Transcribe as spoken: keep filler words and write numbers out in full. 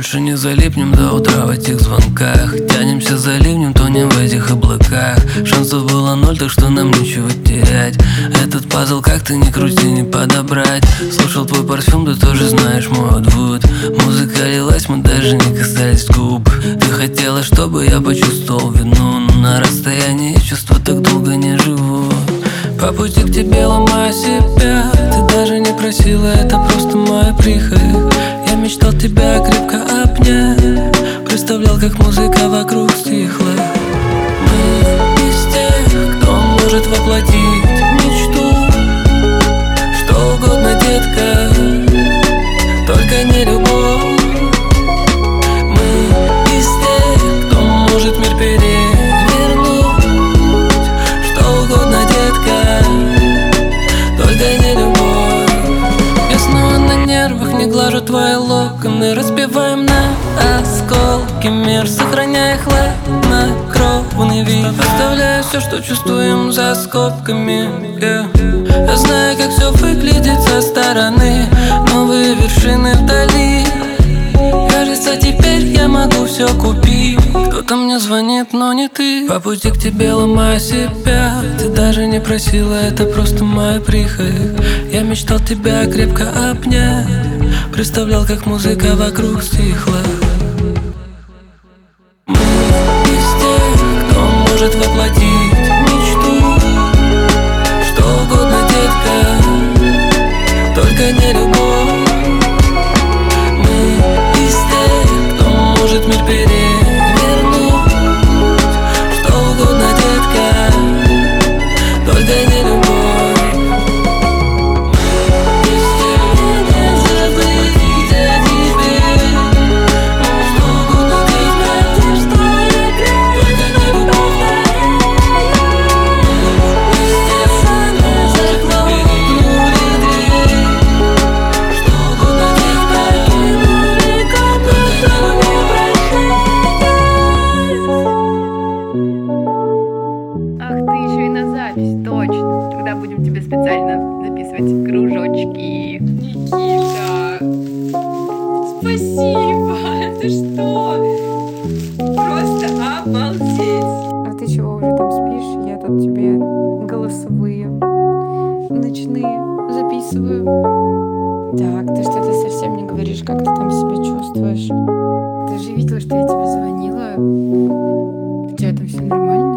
больше не залипнем до утра в этих звонках. Тянемся за ливнем, тонем в этих облаках. Шансов было ноль, так что нам нечего терять. Этот пазл, как ты ни крути, не подобрать. Слушал твой парфюм, ты тоже знаешь мой отвод. Музыка лилась, мы даже не касались губ. Ты хотела, чтобы я почувствовал вину, но на расстоянии чувства так долго не живут. По пути к тебе ломаю себя. Ты даже не просила, это просто моя прихоть. Я мечтал тебя крепко обнять. Представлял, как музыка вокруг стихла. Мы из тех, кто может воплотить мечту. Что угодно, детка, только не любовь. Мы из тех, кто может мир перевернуть. Что угодно, детка, только не любовь. Я снова на нервах, не глажу твои локоны. Разбиваем на осколки мир, сохраняя хладнокровный вид. Оставляя все, что чувствуем за скобками, yeah. Я знаю, как все выглядит со стороны. Новые вершины вдали. Кажется, теперь я могу все купить. Кто-то мне звонит, но не ты. По пути к тебе ломаю себя. Ты даже не просила, это просто моя прихоть. Я мечтал тебя крепко обнять. Представлял, как музыка вокруг стихла. Мы из тех, кто может воплотить мечту. Что угодно, детка, только не любовь. Мы из тех, кто может мир перевернуть. Что угодно, детка, только не любовь. Точно. Когда будем тебе специально записывать кружочки. Никита, спасибо. Ты что? Просто обалдеть. А ты чего уже там спишь? Я тут тебе голосовые, ночные записываю. Так, ты что-то совсем не говоришь, как ты там себя чувствуешь? Ты же видела, что я тебе звонила. У тебя там все нормально?